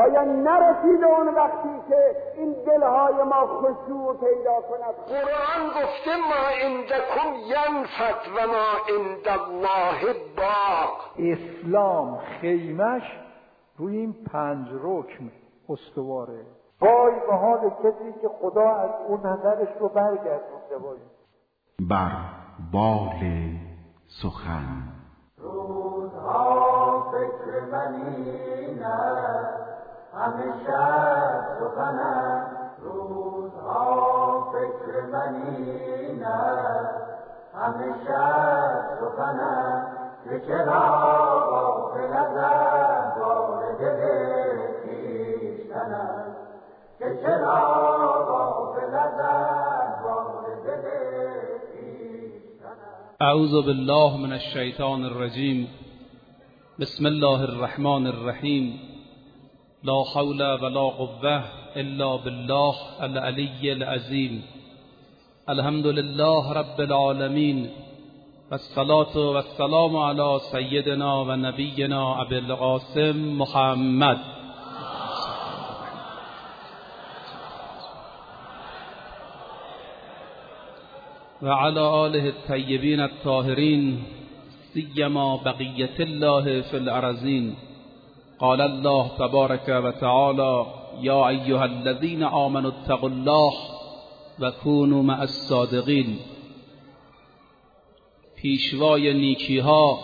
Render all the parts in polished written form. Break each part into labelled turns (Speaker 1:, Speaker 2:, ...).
Speaker 1: آیا نرسیده اون وقتی که این دلهای ما خشوع پیدا کند؟
Speaker 2: قرآن گفته ما عندکم ینفد و ما عند الله باق.
Speaker 3: اسلام خیمش روی این 5 رکن استواره.
Speaker 4: وای به حال کسی که خدا از اون نظرش رو برگردونده باشه.
Speaker 5: بر بال سخن
Speaker 6: روزها فکر منی نه همیشه سخنم. روزها فکر منی نه همیشه سخنم. که چرا غافل از احوال دل خویشتنم. که چرا غافل از احوال دل خویشتنم.
Speaker 7: اعوذ بالله من الشیطان الرجیم. بسم الله الرحمن الرحیم. لا حول ولا قوة الا بالله العلی العظیم. الحمد لله رب العالمین والصلاة والسلام علی سیدنا و نبینا ابی القاسم محمد. و علی آله الطیبین الطاهرین سیما بقیة الله فی الارضین. قال الله تبارک و تعالی یا ایها الذین آمنوا اتقوا الله و کونوا مع الصادقین. پیشوای نیکی ها،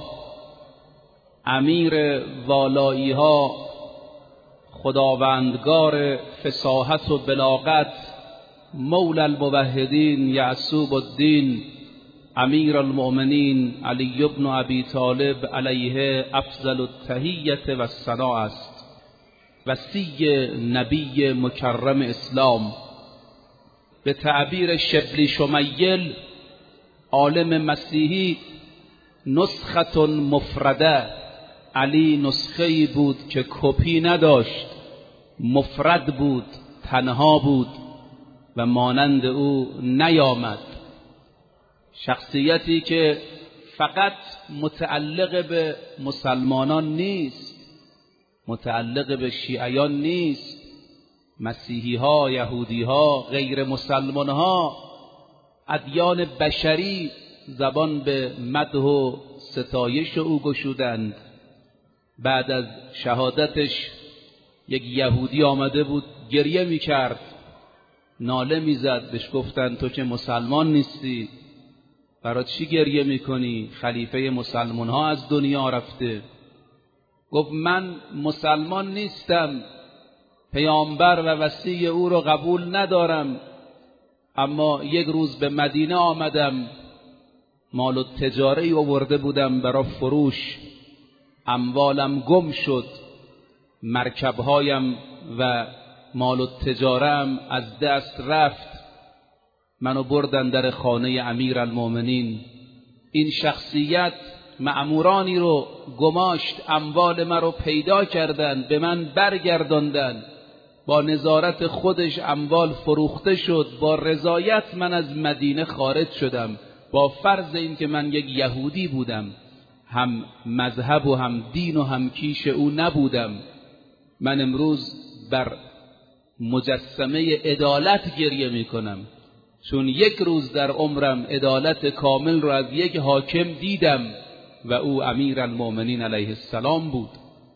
Speaker 7: امیر والایی ها، خداوندگار فصاحت و بلاغت، مولا الموحدین یعصوب الدین امیر المؤمنین علی بن ابی طالب علیه افضل التحیة و الثناء است. وصی نبی مکرم اسلام، به تعبیر شبلی شمیل عالم مسیحی، نسخة مفرده. علی نسخه‌ای بود که کپی نداشت، مفرد بود، تنها بود و مانند او نیامد. شخصیتی که فقط متعلق به مسلمانان نیست، متعلق به شیعیان نیست، مسیحی ها، یهودی ها، غیر مسلمان ها، ادیان بشری زبان به مدح و ستایش او گشودند. بعد از شهادتش یک یهودی آمده بود گریه میکرد، ناله میزد، بهش گفتند تو که مسلمان نیستی، برای چی گریه میکنی؟ خلیفه مسلمان ها از دنیا رفته. گفت من مسلمان نیستم، پیامبر و وصی او رو قبول ندارم، اما یک روز به مدینه آمدم، مال و تجاری آورده بودم برای فروش، اموالم گم شد، مرکبهایم و مال و تجارم از دست رفت، منو بردن در خانه امیرالمؤمنین. این شخصیت مأمورانی رو گماشت، اموال من رو پیدا کردند، به من برگرداندند، با نظارت خودش اموال فروخته شد، با رضایت من از مدینه خارج شدم، با فرض این که من یک یهودی بودم، هم مذهب و هم دین و هم کیش او نبودم. من امروز بر مجسمه عدالت گریه میکنم، چون یک روز در عمرم عدالت کامل رو از یک حاکم دیدم و او امیرالمؤمنین علیه السلام بود.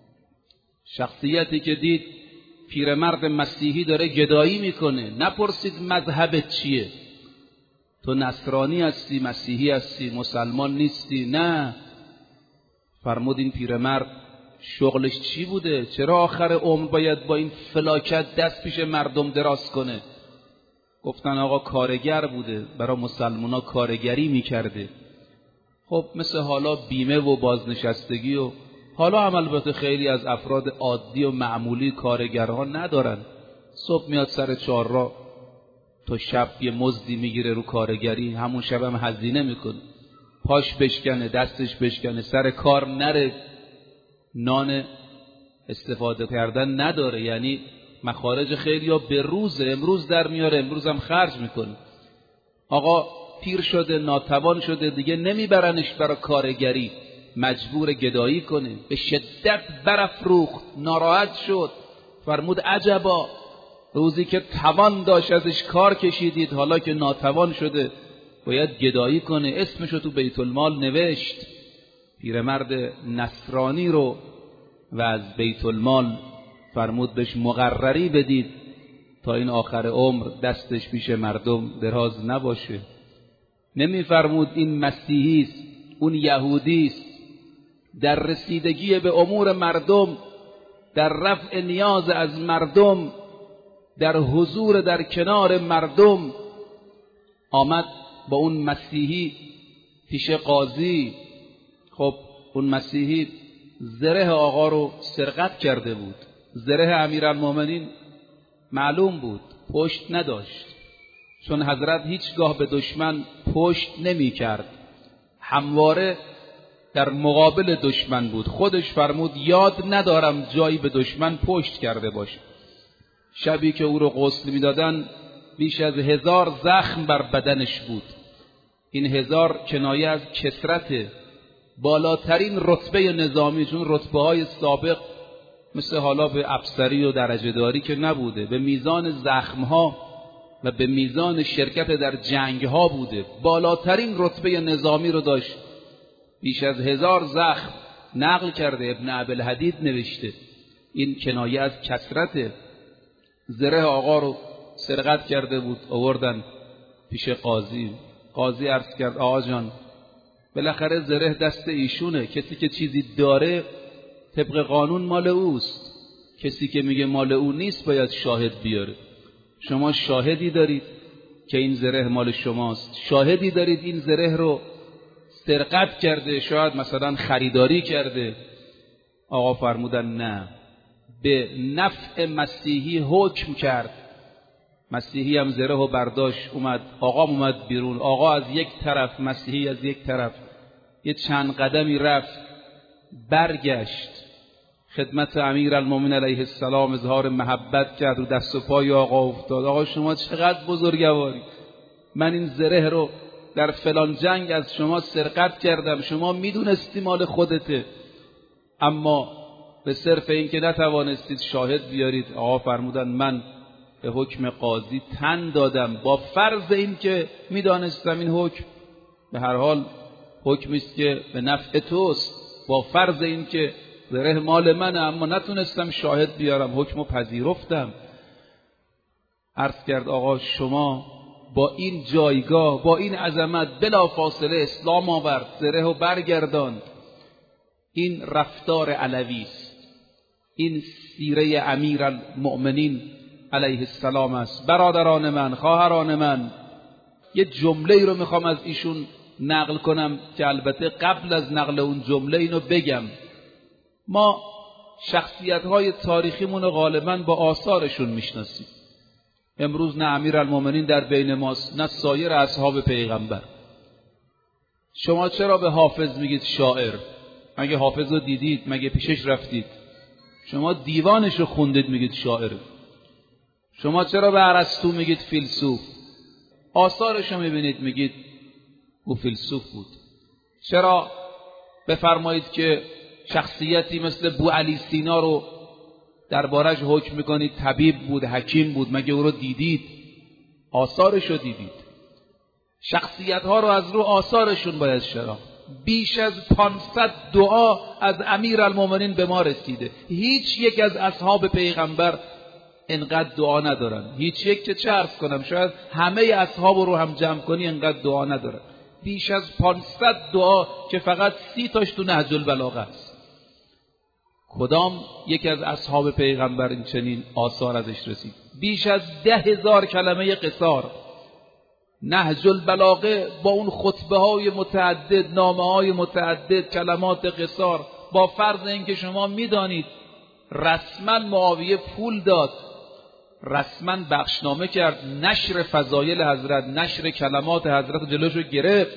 Speaker 7: شخصیتی که دید پیرمرد مسیحی داره گدایی میکنه، نپرسید مذهبت چیه، تو نصرانی هستی، مسیحی هستی، مسلمان نیستی، نه، فرمود این پیرمرد شغلش چی بوده؟ چرا آخر عمر باید با این فلاکت دست پیش مردم دراز کنه؟ گفتن آقا کارگر بوده، برای مسلمانا کارگری میکرده. خب مثل حالا بیمه و بازنشستگی و حالا هم البته خیلی از افراد عادی و معمولی کارگرها ندارن. صبح میاد سر چهارراه تا شب یه مزدی میگیره رو کارگری، همون شب هم هزینه میکنه، پاش بشکنه، دستش بشکنه، سر کار نره، نان استفاده کردن نداره. یعنی مخارج خیلی ها به روزه، امروز در میاره، امروز هم خرج میکنه. آقا پیر شده، ناتوان شده، دیگه نمیبرنش برای کارگری، مجبور گدایی کنه، به شدت برافروخت، ناراحت شد، فرمود عجبا، روزی که توان داشت ازش کار کشیدید، حالا که ناتوان شده باید گدایی کنه، اسمشو تو بیت المال نوشت. پیرمرد نصرانی رو و از بیت المال فرمود بهش مقرری بدید تا این آخر عمر دستش پیش مردم دراز نباشه. نمیفرمود این مسیحی است، اون یهودی است. در رسیدگی به امور مردم، در رفع نیاز از مردم، در حضور در کنار مردم، آمد با اون مسیحی پیش قاضی. خب اون مسیحی زره آقا رو سرقت کرده بود. زره امیرالمومنین معلوم بود پشت نداشت، چون حضرت هیچگاه به دشمن پشت نمی کرد، همواره در مقابل دشمن بود. خودش فرمود یاد ندارم جایی به دشمن پشت کرده باشه. شبی که او رو غسل می دادن بیش از 1000 زخم بر بدنش بود. این 1000 کنایه از کثرت، بالاترین رتبه نظامی، چون رتبه های سابق مثل حالا به افسری و درجه داری که نبوده، به میزان زخم ها و به میزان شرکت در جنگ ها بوده. بالاترین رتبه نظامی رو داشت. بیش از 1000 زخم نقل کرده، ابن ابوالحدید نوشته. این کنایه از کثرت. زره آقا رو سرقت کرده بود، آوردن پیش قاضی. قاضی عرض کرد آقا جان، بالاخره زره دست ایشونه، کسی که چیزی داره طبق قانون مال اوست، کسی که میگه مال او نیست باید شاهد بیاره. شما شاهدی دارید که این زره مال شماست؟ شاهدی دارید این زره رو سرقت کرده، شاید مثلا خریداری کرده؟ آقا فرمودن نه. به نفع مسیحی حکم کرد. مسیحی هم زره و برداشت، اومد. آقا اومد بیرون. آقا از یک طرف، مسیحی از یک طرف. یه چند قدمی رفت، برگشت خدمت امیرالمومنین علیه السلام، اظهار محبت کرد و دست و پای آقا افتاد. آقا شما چقدر بزرگواری، من این زره رو در فلان جنگ از شما سرقت کردم، شما میدونستی مال خودته، اما به صرف این که نتوانستید شاهد بیارید. آقا فرمودن من به حکم قاضی تن دادم، با فرض این که میدانستم این حکم به هر حال حکمی است که به نفع توست، با فرض این که زره مال منه، اما نتونستم شاهد بیارم، حکمو پذیرفتم. عرض کرد آقا شما با این جایگاه، با این عظمت، بلا فاصله اسلام آورد، زره و برگرداند. این رفتار علوی است، این سیره امیرالمؤمنین علیه السلام است. برادران من، خواهران من، یه جمله رو میخوام از ایشون نقل کنم که البته قبل از نقل اون جمله اینو بگم. ما شخصیت‌های تاریخیمون رو غالباً با آثارشون میشناسیم. امروز نه امیرالمومنین در بین ماست، نه سایر اصحاب پیغمبر. شما چرا به حافظ میگید شاعر؟ مگه حافظ رو دیدید؟ مگه پیشش رفتید؟ شما دیوانش رو خوندید میگید شاعر. شما چرا به ارسطو میگید فیلسوف؟ آثارش رو میبینید میگید او فیلسوف بود. چرا بفرمایید که شخصیتی مثل بوعلی سینا رو دربارش حکم میکنید طبیب بود، حکیم بود؟ مگه او رو دیدید؟ آثارش رو دیدید. شخصیت ها رو از رو آثارشون باید شناخت. بیش از 500 دعا از امیرالمومنین به ما رسیده. هیچ یک از اصحاب پیغمبر انقدر دعا ندارن. هیچ یک که چه عرض کنم، شاید همه اصحاب رو هم جمع کنی انقدر دعا ندارن. بیش از 500 دعا که فقط 30 تاش تو نهج البلاغه است. کدام یک از اصحاب پیغمبر این چنین آثار ازش رسید؟ بیش از 10,000 کلمه قصار. نهج البلاغه با اون خطبه های متعدد، نامه های متعدد، کلمات قصار، با فرض اینکه شما میدانید رسما معاویه پول داد، رسما بخشنامه کرد، نشر فضایل حضرت، نشر کلمات حضرت جلوشو گرفت.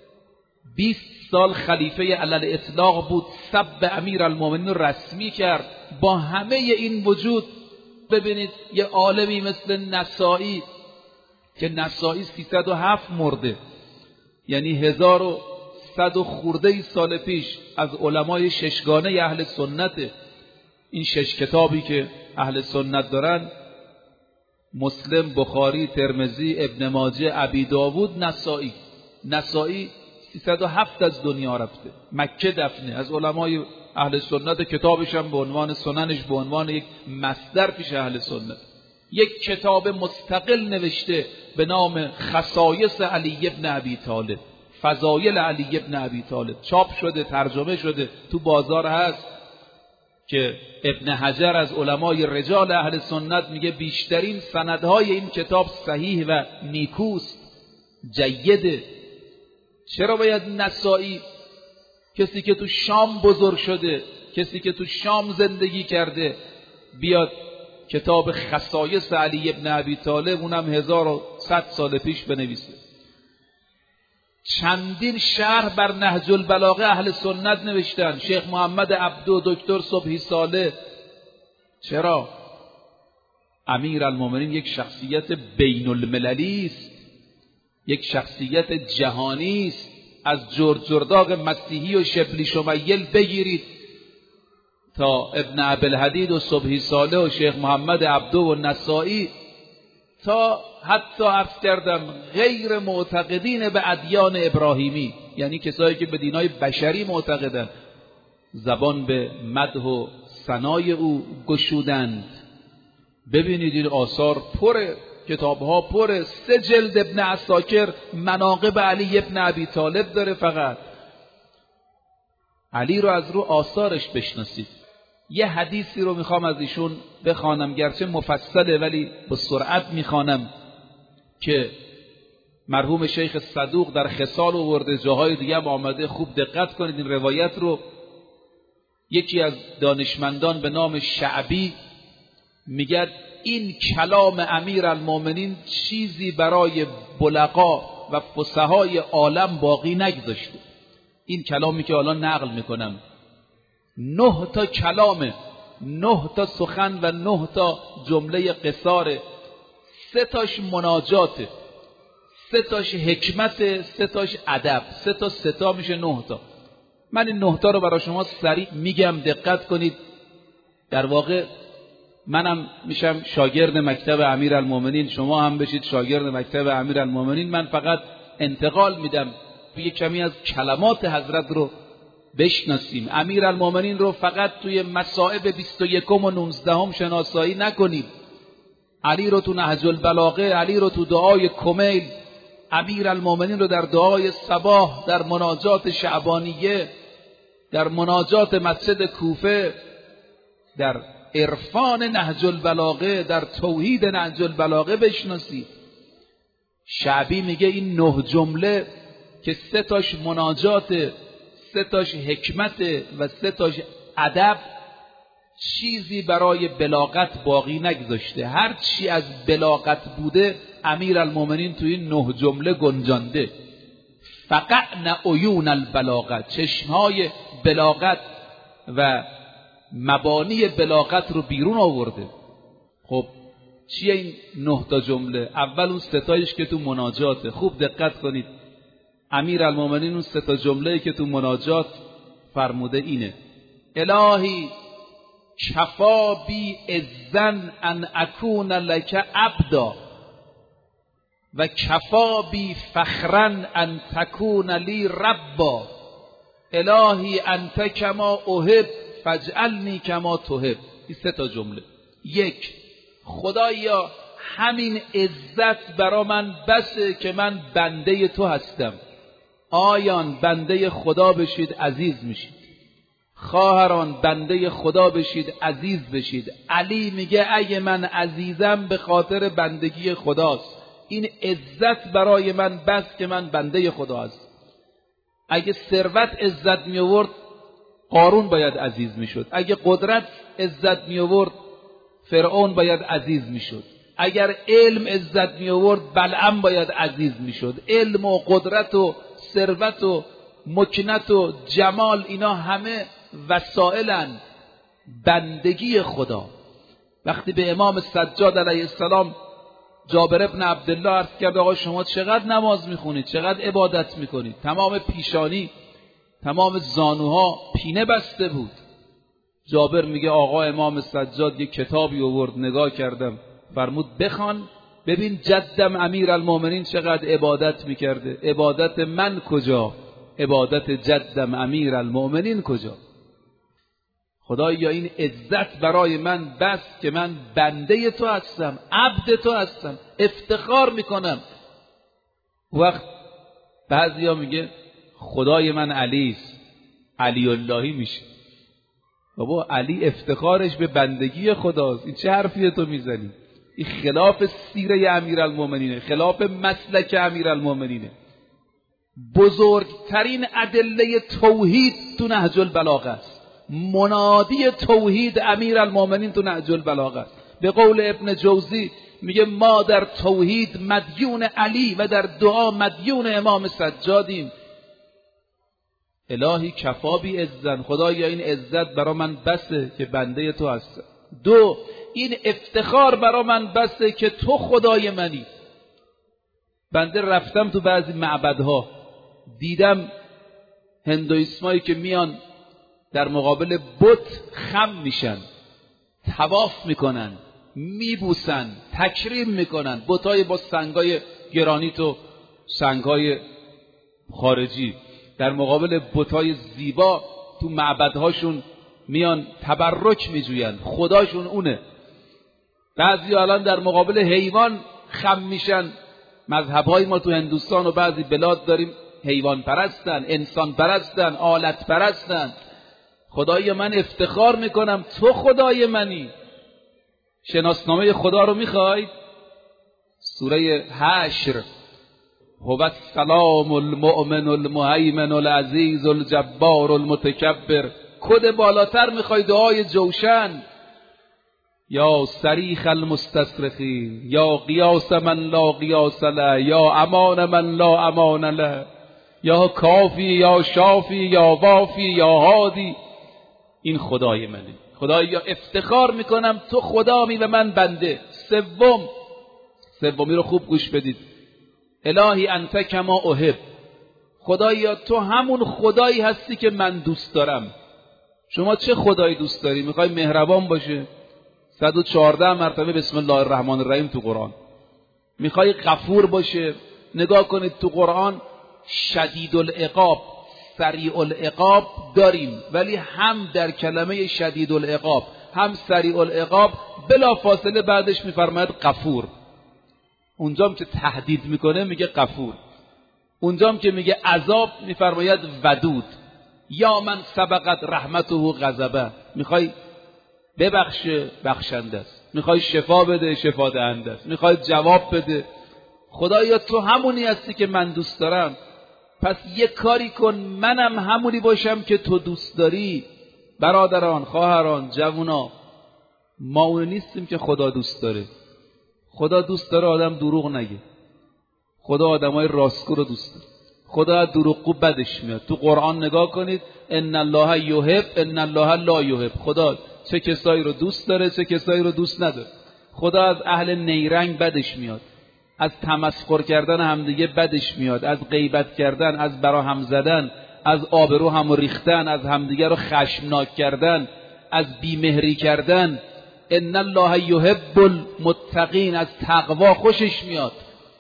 Speaker 7: 20 سال خلیفه علل اطلاق بود، سب امیرالمومنین رو رسمی کرد. با همه این وجود ببینید یه عالمی مثل نسائی که نسائی 307 مرده، یعنی 1100 خورده سال پیش، از علمای ششگانه اهل سنته. این 6 کتابی که اهل سنت دارن، مسلم، بخاری، ترمذی، ابن ماجه، ابی داوود، نسائی 307 از دنیا رفته، مکه دفنه. از علمای اهل سنت کتابش هم به عنوان سننش به عنوان یک مصدر پیش اهل سنت. یک کتاب مستقل نوشته به نام خصایص علی ابن ابی طالب، فضایل علی ابن ابی طالب، چاپ شده، ترجمه شده، تو بازار هست، که ابن حجر از علمای رجال اهل سنت میگه بیشترین سندهای این کتاب صحیح و نیکوست، جیده. چرا باید نسائی، کسی که تو شام بزرگ شده، کسی که تو شام زندگی کرده، بیاد کتاب خصایص علی ابن ابی طالب، اونم 1100 سال پیش بنویسه؟ چندین شرح بر نهج البلاغه اهل سنت نوشتن، شیخ محمد عبدو، دکتر صبحی صالح. چرا؟ امیرالمومنین یک شخصیت بین المللی است، یک شخصیت جهانی است. از جرداغ مسیحی و شبلی شمیل بگیرید تا ابن ابوالحدید و صبحی صالح و شیخ محمد عبدو و نسائی، تا حتی عرض کردم غیر معتقدین به ادیان ابراهیمی، یعنی کسایی که به دینای بشری معتقدند، زبان به مدح و ثنای او گشودند. ببینید این آثار پر، کتابها پر. 3 جلد ابن عساکر مناقب علی ابن ابی طالب داره. فقط علی رو از رو آثارش بشناسید. یه حدیثی رو میخوام از ایشون بخوانم، گرچه مفصله ولی به سرعت میخوانم، که مرحوم شیخ صدوق در خصال آورده، جاهای دیگه هم آمده. خوب دقت کنید این روایت رو. یکی از دانشمندان به نام شعبی میگه این کلام امیرالمومنین چیزی برای بلغا و فصحای عالم باقی نگذاشته. این کلامی که الان نقل میکنم 9 تا کلامه، 9 تا سخن و 9 تا جمله قصاره. 3 تاش مناجاته، 3 تاش حکمت، 3 تاش ادب. 3 تا میشه 9 تا. من این 9 تا رو برای شما سریع میگم، دقت کنید. در واقع منم میشم شاگرد مکتب امیرالمومنین، شما هم بشید شاگرد مکتب امیرالمومنین. من فقط انتقال میدم، توی کمی از کلمات حضرت رو بشناسیم. امیرالمومنین رو فقط توی مصائب 21 و 19 شناسایی نکنید. علی رو تو نهج البلاغه، علی رو تو دعای کمیل، امیرالمومنین رو در دعای صباح، در مناجات شعبانیه، در مناجات مسجد کوفه، در عرفان نهج البلاغه، در توحید نهج البلاغه بشناسید. شعبی میگه این 9 جمله که 3 تاش مناجات، 3 تاش حکمت و 3 تاش ادب، چیزی برای بلاغت باقی نگذاشته. هر چی از بلاغت بوده امیرالمومنین توی این 9 جمله گنجانده. فقعن عیون البلاغت، چشمهای بلاغت و مبانی بلاغت رو بیرون آورده. خب چیه این 9 تا جمله؟ اول اون 3 تایش که تو مناجاته. خوب دقت کنید. امیرالمومنین اون 3 تا جمله‌ای که تو مناجات فرموده اینه: الهی کفا بی اذن ان اکون لک عبدا و کفا بی فخرن ان تکون لی ربا. الهی انت کما احب فاجعلنی کما تحب. این 3 تا جمله. 1. خدایا همین عزت برا من بسه که من بنده تو هستم. آیان بنده خدا بشید عزیز میشید، خواهران بنده خدا بشید عزیز بشید. علی میگه اگه من عزیزم به خاطر بندگی خداست. این عزت برای من بس که من بنده خدا هست. اگه ثروت عزت می آورد قارون باید عزیز میشد. اگه قدرت عزت می آورد فرعون باید عزیز میشد. اگر علم عزت می آورد بلعم باید عزیز میشد. علم و قدرت و ثروت و مکنت و جمال، اینا همه وسائلن بندگی خدا. وقتی به امام سجاد علیه السلام جابر ابن عبدالله عرض کرد آقا شما چقدر نماز میخونید، چقدر عبادت میکنید؟ تمام پیشانی، تمام زانوها پینه بسته بود. جابر میگه آقا امام سجاد یک کتابی آورد، نگاه کردم، فرمود بخوان ببین جدم امیرالمومنین چقدر عبادت میکرده. عبادت من کجا؟ عبادت جدم امیرالمومنین کجا؟ خدایا این عزت برای من بس که من بنده تو هستم، عبد تو هستم، افتخار میکنم. وقت بعضیا میگه خدای من علی است، علی اللهی میشه. بابا علی افتخارش به بندگی خداست، این چه حرفیه تو میزنی؟ این خلاف سیره امیرالمومنینه، خلاف مسلک امیرالمومنینه. بزرگترین ادله توحید تو نهج البلاغه است. منادی توحید امیرالمومنین تو نهج البلاغه است. به قول ابن جوزی میگه ما در توحید مدیون علی و در دعا مدیون امام سجادیم. الهی کفا بی عزت، خدایا این عزت برا من بسه که بنده تو هستم. دو، این افتخار برا من بسه که تو خدای منی. بنده رفتم تو بعضی معبدها، دیدم هندویسمایی که میان در مقابل بت خم میشن، طواف میکنن، میبوسن، تکریم میکنن. بتای با سنگای گرانیت و سنگای خارجی در مقابل بتای زیبا تو معبدهاشون میان تبرک میجوین، خداشون اونه. بعضی الان در مقابل حیوان خم میشن. مذهبهای ما تو هندوستان و بعضی بلاد داریم حیوان پرستن، انسان پرستن، آلت پرستن. خدای من افتخار میکنم تو خدای منی. شناسنامه خدا رو میخواید؟ سوره حشر، هو السلام المؤمن المهیمن العزیز الجبار المتکبر. کد بالاتر میخوای؟ دعای جوشن، یا صریخ المستصرخین، یا قیاس من لا قیاس له، یا امان من لا امان له، یا کافی، یا شافی، یا وافی، یا هادی. این خدای منه. خدایا افتخار میکنم تو خدامی و من بنده. سومی رو خوب گوش بدید. الهی انت کما احب، خدایا تو همون خدایی هستی که من دوست دارم. شما چه خدایی دوست داری؟ میخوای مهربان باشه؟ 114 مرتبه بسم الله الرحمن الرحیم تو قرآن. میخوای غفور باشه؟ نگاه کنید تو قرآن شدید العقاب، سریع العقاب داریم، ولی هم در کلمه شدید العقاب هم سریع العقاب بلا فاصله بعدش میفرماید غفور. اونجام که تهدید میکنه میگه غفور، اونجام که میگه عذاب میفرماید ودود. یا من سبقت رحمته غضبه، میخوای ببخشه بخشنده است، میخوای شفا بده شفا دهنده است، میخوای جواب بده. خدایا تو همونی هستی که من دوست دارم، پس یک کاری کن منم همونی باشم که تو دوست داری. برادران، خواهران، جوونا، ما اون نیستیم که خدا دوست داره. خدا دوست داره آدم دروغ نگه. خدا آدمای راستگو رو دوست داره. خدا دروغگو بدش میاد. تو قرآن نگاه کنید، ان الله یحب ان الله لا یحب. خدا چه کسایی رو دوست داره چه کسایی رو دوست نداره. خدا از اهل نیرنگ بدش میاد، از تمسخر کردن همدیگه بدش میاد، از غیبت کردن، از برا هم زدن، از آبرو هم ریختن، از همدیگه رو خشمناک کردن، از بیمهری کردن. ان الله یحب المتقین، از تقوا خوشش میاد.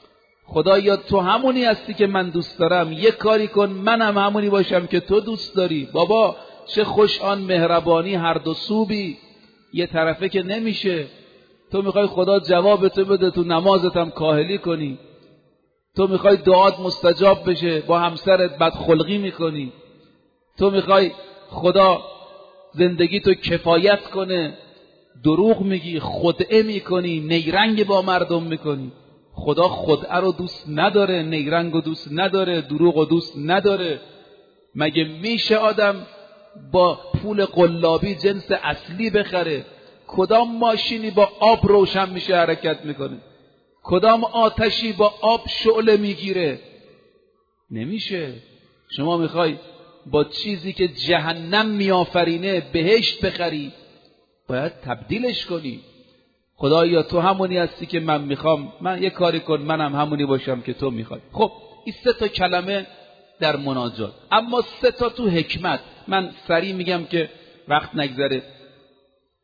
Speaker 7: خدایا تو همونی هستی که من دوست دارم، یک کاری کن منم همونی باشم که تو دوست داری. بابا چه خوش آن مهربانی هر دو سوبی، یه طرفه که نمیشه. تو میخوای خدا جواب تو بده، تو نمازت هم کاهلی کنی. تو میخوای دعات مستجاب بشه، با همسرت بدخلقی میکنی. تو میخوای خدا زندگی تو کفایت کنه، دروغ میگی، خدعه میکنی، نیرنگ با مردم میکنی. خدا خدعه رو دوست نداره، نیرنگ رو دوست نداره، دروغ رو دوست نداره. مگه میشه آدم با پول قلابی جنس اصلی بخره؟ کدام ماشینی با آب روشن میشه حرکت میکنه؟ کدام آتشی با آب شعله میگیره؟ نمیشه. شما میخوای با چیزی که جهنم میآفرینه بهشت بخری، باید تبدیلش کنی. خدایا تو همونی هستی که من میخوام، من یه کاری کن منم همونی باشم که تو میخوای. خب این 3 کلمه در مناجات. اما 3 تو حکمت. من سریع میگم که وقت نگذره.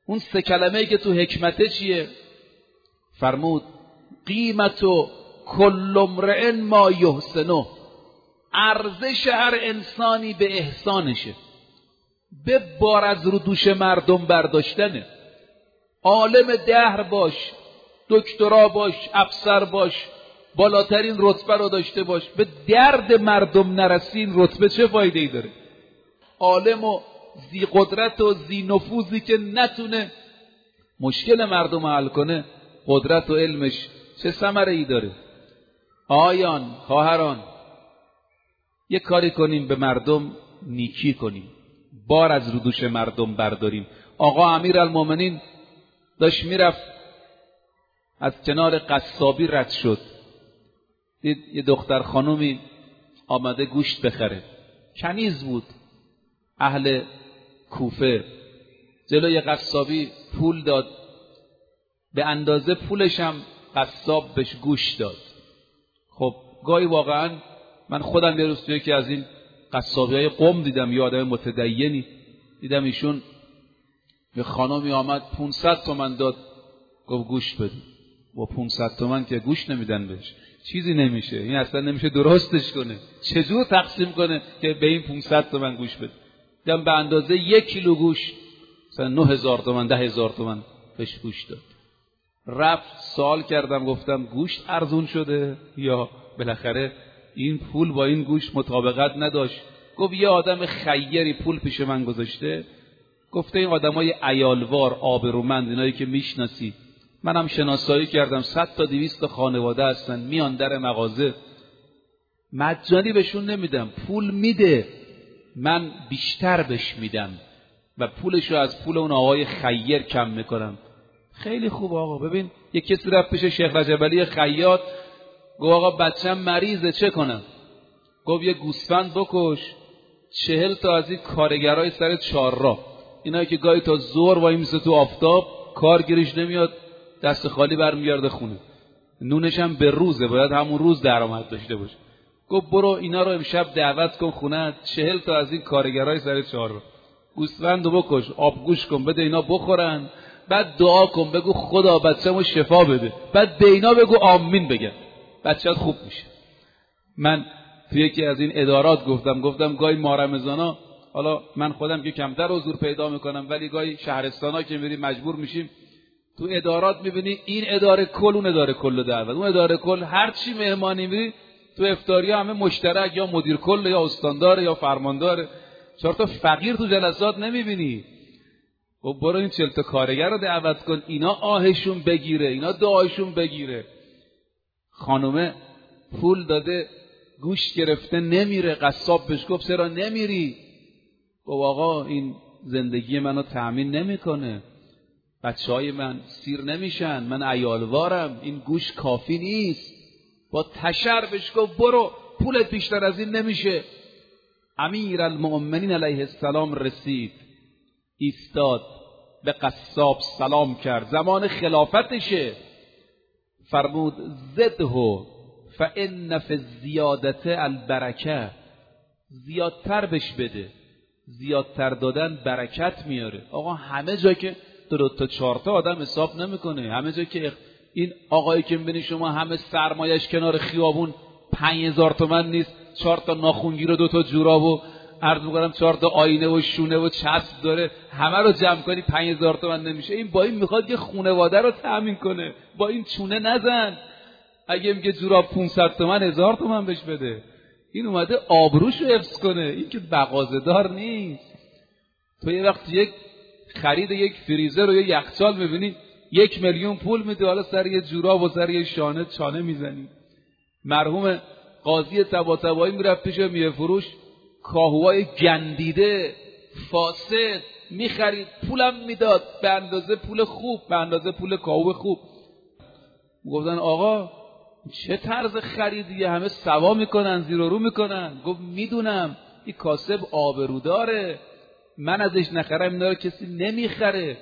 Speaker 7: اون 3 کلمه‌ای که تو حکمته چیه؟ فرمود قیمتو کل امرئ ما یحسنه، ارزش هر انسانی به احسانشه، به بار از رو دوش مردم برداشتنه. عالم دهر باش، دکترا باش، افسر باش، بالاترین رتبه رو داشته باش، به درد مردم نرسین رتبه چه فایده ای داره؟ عالم و ذی قدرت و ذی نفوذی که نتونه مشکل مردم حل کنه، قدرت و علمش چه ثمره ای داره؟ آیان خواهران، یه کاری کنیم به مردم نیکی کنیم، بار از رو دوش مردم برداریم. آقا امیرالمومنین داشت میرفت، از کنار قصابی رد شد، دید یه دختر خانومی آمده گوشت بخره، کنیز بود، اهل کوفه. جلوی قصابی پول داد، به اندازه پولش هم قصاب بهش گوشت داد. خب گاهی واقعا من خودم یه روز توی یکی از این قصابی‌های قم دیدم، یه آدم متدینی دیدم، ایشون یه خانمی آمد 500 تومن داد، گفت گوشت بده. با 500 تومن که گوشت نمیدن بهش، چیزی نمیشه، این اصلا نمیشه درستش کنه، چجور تقسیم کنه که به این 500 تومن گوشت بده؟ دیدم به اندازه 1 کیلو گوشت مثلا 9000 تومن 10000 تومن بهش گوشت داد. رفت سوال کردم، گفتم گوشت ارزون شده یا بالاخره این پول با این گوشت مطابقت نداشت؟ گفت یه آدم خیری پول پیش من گذاشته، گفته این آدمای عیالوار آبرومند، اینایی که میشناسی، منم شناسایی کردم، 100 تا 200 تا خانواده هستن، میان در مغازه، مجانی بهشون نمیدم، پول میده، من بیشتر بهش میدم و پولشو از پول اون آقای خیر کم میکنم. خیلی خوب آقا. ببین یه کسی رفت پیش شیخ رجب علی خیاط، گفت آقا بچه‌م مریضه چه کنم؟ گفت یه گوسفند بکش، 40 تا از این کارگرای سر چهارراه، اینایی که گاهی تا ظهر وای میسه تو آفتاب، کار گیرش نمیاد، دست خالی برمیگرده خونه، نونش هم به روزه، باید همون روز درآمد داشته باشه. گفت برو اینا رو امشب دعوت کن خونه، 40 تا از این کارگرای سر چهارراه، گوسفندو بکش، آبگوش کن بده اینا بخورن، بعد دعا کن بگو خدا بچه‌مو شفا بده، بعد به اینا بگو آمین بگن، بچه‌ت خوب میشه. من توی یکی از این ادارات گفتم گاهی ماه رمضانا، حالا من خودم که کمتر حضور پیدا میکنم، ولی گاهی شهرستانا که میریم مجبور میشیم تو ادارات میبینی این اداره کل اون اداره کل دعوت، اون اداره کل هر چی مهمانی میری تو افطاریا همه مشترک، یا مدیر کل یا استاندار یا فرماندار، 4 تا فقیر تو جلسات نمیبینی. و برو این 40 تا کارگر رو دعوت کن، اینا آهشون بگیره، اینا دعایشون بگیره. خانومه پول داده گوشت گرفته نمیره، قصاب بهش گفت چرا نمیری؟ گفت آقا این زندگی منو تأمین نمیکنه، بچهای من سیر نمیشن، من عیالوارم، این گوشت کافی نیست. با تشر بهش گفت برو، پولت بیشتر از این نمیشه. امیرالمؤمنین علیه السلام رسید، ایستاد، به قصاب سلام کرد، زمان خلافتشه، فرمود زده فان فی الزیادة البرکه، زیادتر بش بده، زیادتر دادن برکت میاره. آقا همه جا که 2 تا 4 تا آدم حساب نمیکنه، همه جا که این آقایی که میبینی شما همه سرمایش کنار خیابون 5000 تومن نیست، 4 تا ناخونگیر و 2 تا جوراب و عرض میکنم 4 تا آینه و شونه و چسب داره، همه رو جمع کنی 5000 تومن نمیشه. این با این میخواد یه خانواده رو تأمین کنه، با این چونه نزن. اگه میگه جوراب 500 تومن 1000 تومن بهش بده، این اومده آبروشو حفظ کنه، این که بغازه‌دار نیست. تو یه وقت یک خرید یک فریزر و یه یخچال میبینی 1 میلیون پول میده، حالا سر یه جوراب و سر یه شانه چانه میزنی. مرحوم قاضی طباطبایی میرفت پیش میوه فروش، کاهوهای گندیده فاسد میخرید، پولم میداد به اندازه پول خوب، به اندازه پول کاهو خوب. گفتن آقا چه طرز خریدیه، همه سوا میکنن، زیر و رو میکنن. گفت میدونم این کاسب آبرو داره، من ازش نخرم اینا رو کسی نمیخره.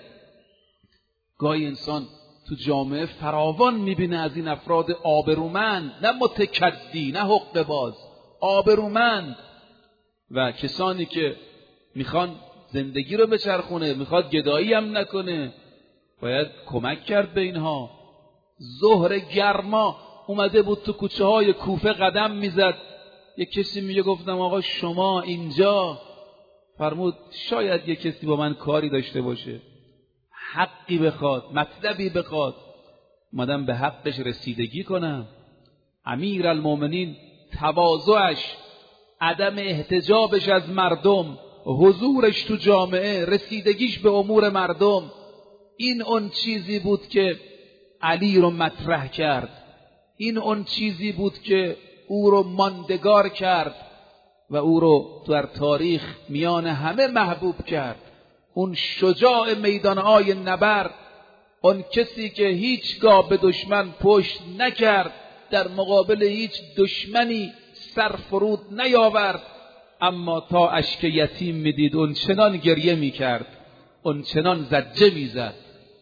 Speaker 7: گاهی انسان تو جامعه فراوان میبینه از این افراد آبرومند، نه متکدی، نه حقه باز، آبرومند و کسانی که میخوان زندگی رو بچرخونه، میخواد گدایی هم نکنه، باید کمک کرد به اینها. ظهر گرما اومده بود تو کوچه های کوفه قدم میزد، یک کسی میگه گفتم آقا شما اینجا، فرمود شاید یک کسی با من کاری داشته باشه، حقی بخواد، مطلبی بخواد، اومدم به حقش رسیدگی کنم. امیرالمومنین تواضعش، عدم احتجابش از مردم، حضورش تو جامعه، رسیدگیش به امور مردم، این اون چیزی بود که علی رو مطرح کرد، این اون چیزی بود که او رو ماندگار کرد و او رو در تاریخ میان همه محبوب کرد. اون شجاع میدانهای نبرد، اون کسی که هیچگاه به دشمن پشت نکرد، در مقابل هیچ دشمنی سر فرود نیاورد، اما تا اشک یتیم میدید اون چنان گریه میکرد، اون چنان زجه میزد.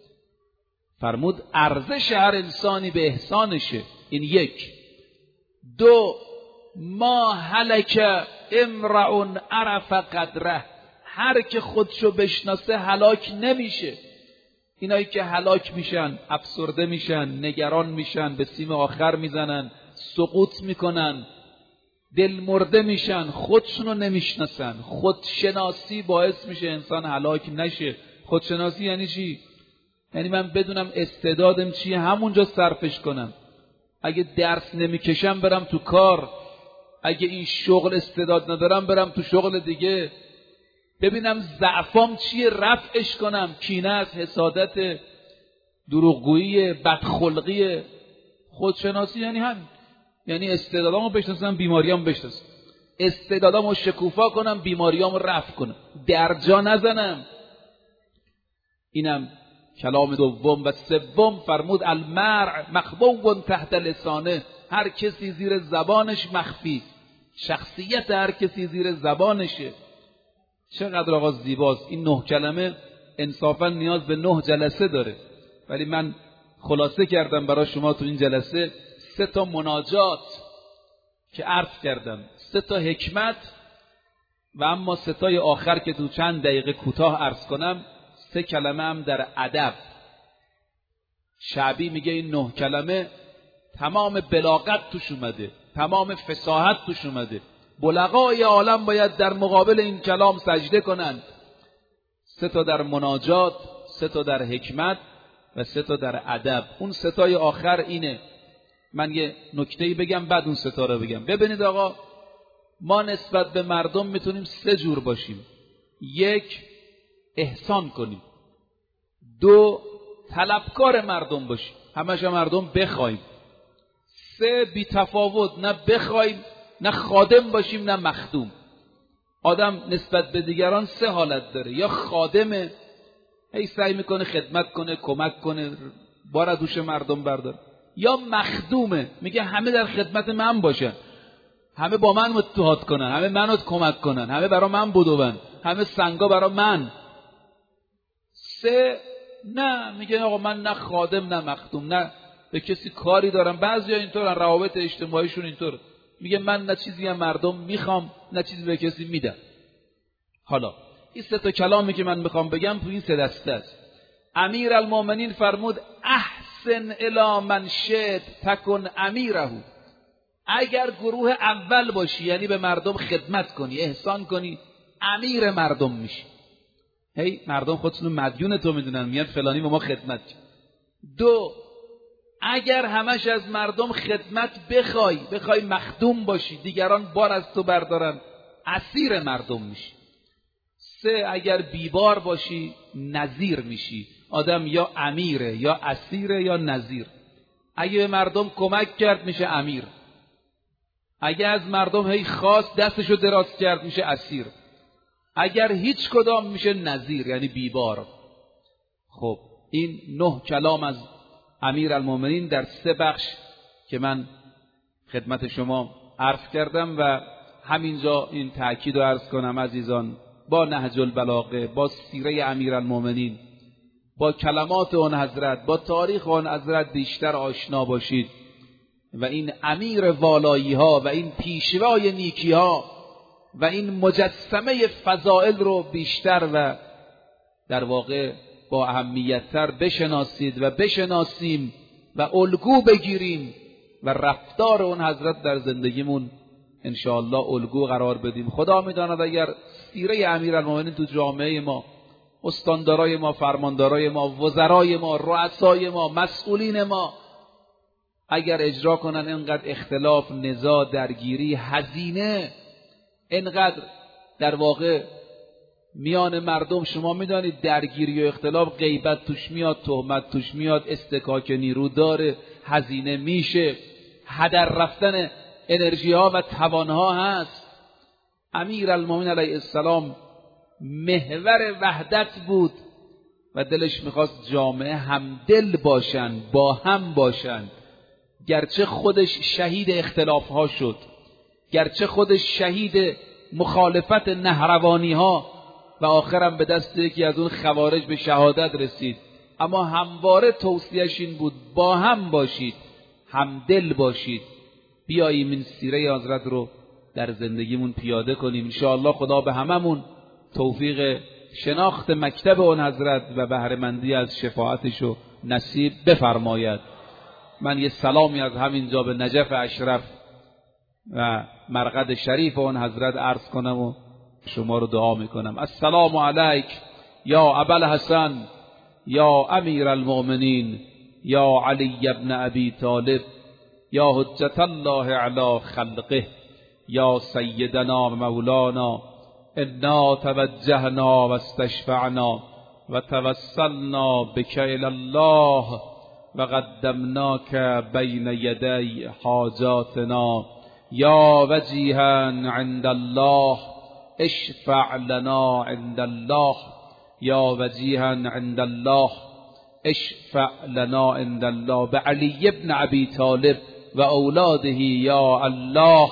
Speaker 7: فرمود ارزش هر انسانی به احسانشه. این یک. دو، ما هلک امرؤ عرف قدره، هر که خودشو بشناسه هلاک نمیشه. اینایی که هلاک میشن، افسرده میشن، نگران میشن، به سیم آخر میزنن، سقوط میکنن، دل مرده میشن، خودشونو نمیشناسن. خودشناسی باعث میشه انسان هلاک نشه. خودشناسی یعنی چی؟ یعنی من بدونم استعدادم چیه، همونجا صرفش کنم. اگه درس نمیکشم برم تو کار، اگه این شغل استعداد ندارم برم تو شغل دیگه، ببینم ضعفام چیه رفعش کنم. کینه است، حسادت، دروغگویی، بدخلقی. خودشناسی یعنی همین، یعنی استعدادامو بشناسم، بیماریامو بشناسم، استعدادامو شکوفا کنم، بیماریامو رفع کنم، درجا نزنم. اینم کلام دوم. و سوم فرمود المرء مخبوء تحت لسانه، هر کسی زیر زبانش مخفی، شخصیت هر کسی زیر زبانشه. چقدر آقا زیباست این 9 کلمه. انصافا نیاز به 9 جلسه داره، ولی من خلاصه کردم برای شما تو این جلسه 3 تا مناجات که عرض کردم، 3 تا حکمت و اما 3 تای آخر که تو چند دقیقه کوتاه عرض کنم 3 کلمه هم در ادب. شعبی میگه این 9 کلمه تمام بلاغت توش اومده، تمام فصاحت توش اومده. بلغای عالم باید در مقابل این کلام سجده کنند. 3 تا در مناجات، 3 تا در حکمت و 3 تا در ادب. اون 3 تای آخر اینه. من یه نکته‌ای بگم بعد اون 3 تا رو بگم. ببینید آقا، ما نسبت به مردم میتونیم 3 جور باشیم. 1 احسان کنیم. 2 طلبکار مردم باشیم، همش مردم بخوایم. 3 بی تفاوت، نه بخوایم نه خادم باشیم نه مخدوم. آدم نسبت به دیگران 3 حالت داره، یا خادمه، هی سعی میکنه خدمت کنه، کمک کنه، بار از دوش مردم برداره، یا مخدومه، میگه همه در خدمت من باشن، همه با من اتحاد کنن، همه منو کمک کنن، همه برا من بدون، همه سنگا برا من. 3 نه، میگه آقا من نه خادم نه مخدوم، نه به کسی کاری دارم. بعضیا اینطورن، روابط اجتماعیشون اینطور، میگه من نه چیزی از مردم میخوام نه چیزی به کسی میدم. حالا این 3 تا کلامی که من میخوام بگم تو این 3 دسته است. امیرالمومنین فرمود احسن الی من شئت تکن امیره. اگر گروه اول باشی، یعنی به مردم خدمت کنی، احسان کنی، امیر مردم میشی. هی مردم خودشون مدیون تو میدونن، میاد فلانی به ما خدمت کن. 2 اگر همش از مردم خدمت بخوای مخدوم باشی، دیگران بار از تو بردارن، اسیر مردم میشی. 3 اگر بیبار باشی نظیر میشی. آدم یا امیره یا اسیره یا نظیر. اگه به مردم کمک کرد میشه امیر، اگه از مردم هی خواست دستشو دراز کرد میشه اسیر، اگر هیچ کدام میشه نظیر یعنی بیبار. خب این 9 کلام از امیرالمومنین در 3 بخش که من خدمت شما عرض کردم و همینجا این تأکید رو عرض کنم عزیزان، با نهج البلاغه، با سیره امیرالمومنین، با کلمات آن حضرت، با تاریخ آن حضرت بیشتر آشنا باشید و این امیر والایی ها و این پیشوای نیکی ها و این مجسمه فضائل رو بیشتر و در واقع با اهمیت‌تر بشناسید و بشناسیم و الگو بگیریم و رفتار اون حضرت در زندگیمون انشاءالله الگو قرار بدیم. خدا می‌داند اگر سیره امیرالمومنین تو جامعه ما، استاندارای ما، فرماندارای ما، وزرای ما، رؤسای ما، مسئولین ما اگر اجرا کنن اینقدر اختلاف، نزاع، درگیری، هزینه، اینقدر در واقع میان مردم، شما میدانید درگیری و اختلاف غیبت توش میاد، تهمت توش میاد، استکاک نیرو داره، هزینه میشه، هدر رفتن انرژی ها و توان ها هست. امیرالمومنین علیه السلام محور وحدت بود و دلش میخواست جامعه همدل باشن، با هم باشن. گرچه خودش شهید اختلاف ها شد، گرچه خودش شهید مخالفت نهروانی ها و آخرم به دست یکی از اون خوارج به شهادت رسید، اما همواره توصیه‌اش این بود با هم باشید، همدل باشید. بیاییم این سیره حضرت رو در زندگیمون پیاده کنیم. انشاءالله خدا به هممون توفیق شناخت مکتب اون حضرت و بهره‌مندی از شفاعتش رو نصیب بفرماید. من یه سلامی از همینجا به نجف اشرف و مرقد شریف اون حضرت عرض کنم و شما رو دعا میکنم. السلام علیک یا ابوالحسن یا امیر المؤمنین یا علی ابن ابی طالب یا حجت الله علی خلقه یا سیدنا و مولانا انا توجهنا و استشفعنا و توسلنا بک الی الله و قدمناک بین یدی حاجاتنا یا وجیها عند الله اشفع لنا عند الله یا وجیها عند الله اشفع لنا عند الله به علی ابن ابی طالب و اولاده یا الله.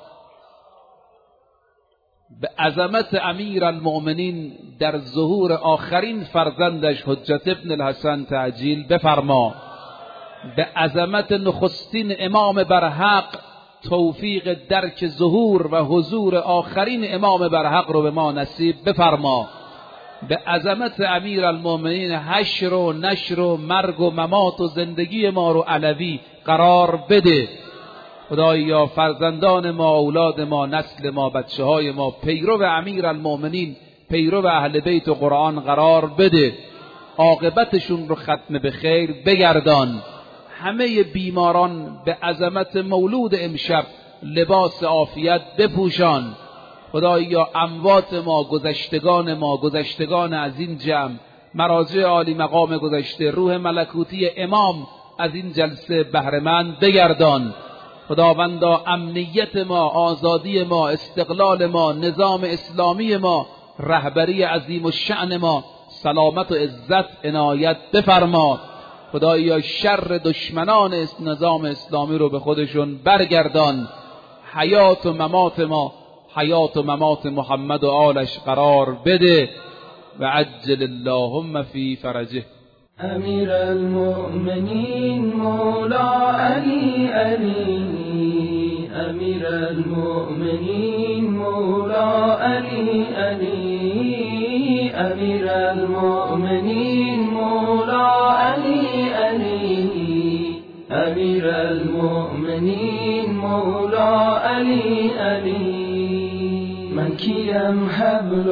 Speaker 7: به عظمت امیر المؤمنین در ظهور آخرین فرزندش حجت ابن الحسن تعجیل بفرما. به عظمت نخستین امام برحق توفیق درک ظهور و حضور آخرین امام برحق رو به ما نصیب بفرما. به عظمت امیر المؤمنین حشر و نشر و مرگ و ممات و زندگی ما رو علوی قرار بده. خدایا فرزندان ما، اولاد ما، نسل ما، بچه های ما پیرو امیر المؤمنین، پیرو اهل بیت و قرآن قرار بده. عاقبتشون رو ختم به خیر بگردان. همه بیماران به عظمت مولود امشب لباس عافیت بپوشان. خدایا اموات ما، گذشتگان ما، گذشتگان از این جمع، مراجع عالی مقام گذشته، روح ملکوتی امام از این جلسه بهره‌مند بگردان. خداوندا امنیت ما، آزادی ما، استقلال ما، نظام اسلامی ما، رهبری عظیم و شأن ما، سلامت و عزت عنایت بفرما. خدایا شر دشمنان نظام اسلامی رو به خودشون برگردان. حیات و ممات ما، حیات و ممات محمد و آلش قرار بده و عجل اللهم فی فرجه.
Speaker 6: امیر المؤمنین مولا علی علی، امیر المؤمنین مولا علی علی، امیر المؤمنین مولا علی علی، امیر المؤمنین مولا علی علی. من کیم حبل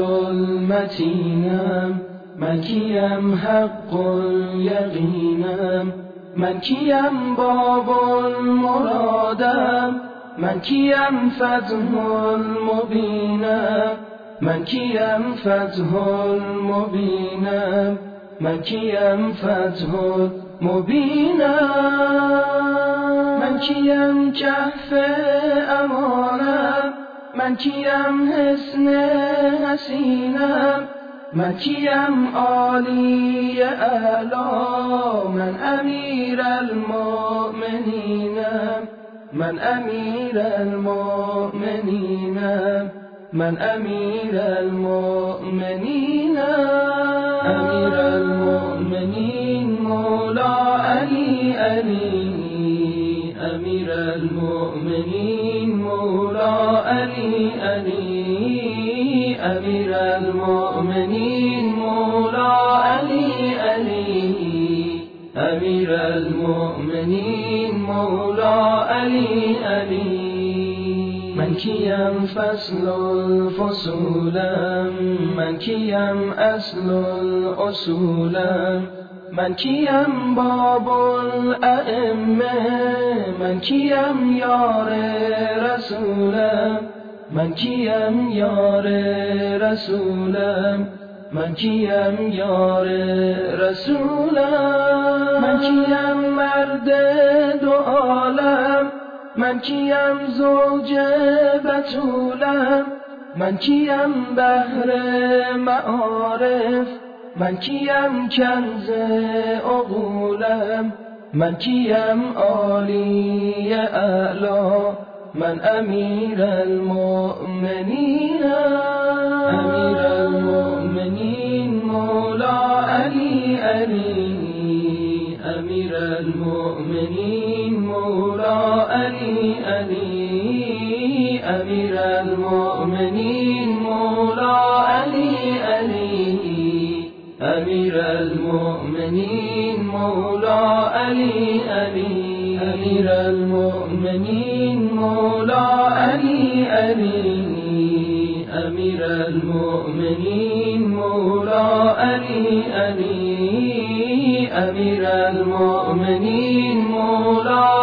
Speaker 6: المتینم، من کیم حق الیقینم، من کیم باب المرادم، من کیم فتح المبینم، من کیم فتح المبینم، من کیم فتح المبینم، من کیم کهف امانم، من کیم حسن حسینم، من کیم عالی اعلا، من امیر المؤمنینم، من امیر المؤمنینم، من امیر المؤمنینم. امیر المؤمنین مولا علی علی، امیر المؤمنین مولا علی علی، امیر المؤمنین مولا علی علی، امیر المؤمنین مولا علی علی. من کیم فصل الفصولم، من کیم اصل الاصولم، من کیم باب الائمه، من کیم یار رسولم، من کیم یار رسولم، من کیم یار رسولم. من کیم مرد دو عالم، من کیم زوج بتولم، من کیم بحر معارف، من کیم کنز عقولم، من کیم عالی اعلا، من امیر المؤمنین، امیر المؤمنین مولا علی علی، امیر المؤمنین مولا علی علی، امیر المؤمنین مولا علی علی، امیر المؤمنین مولا علی علی، امیر المؤمنین مولا علی علی، امیر المؤمنین مولا علی علی، امیر المؤمنین مولا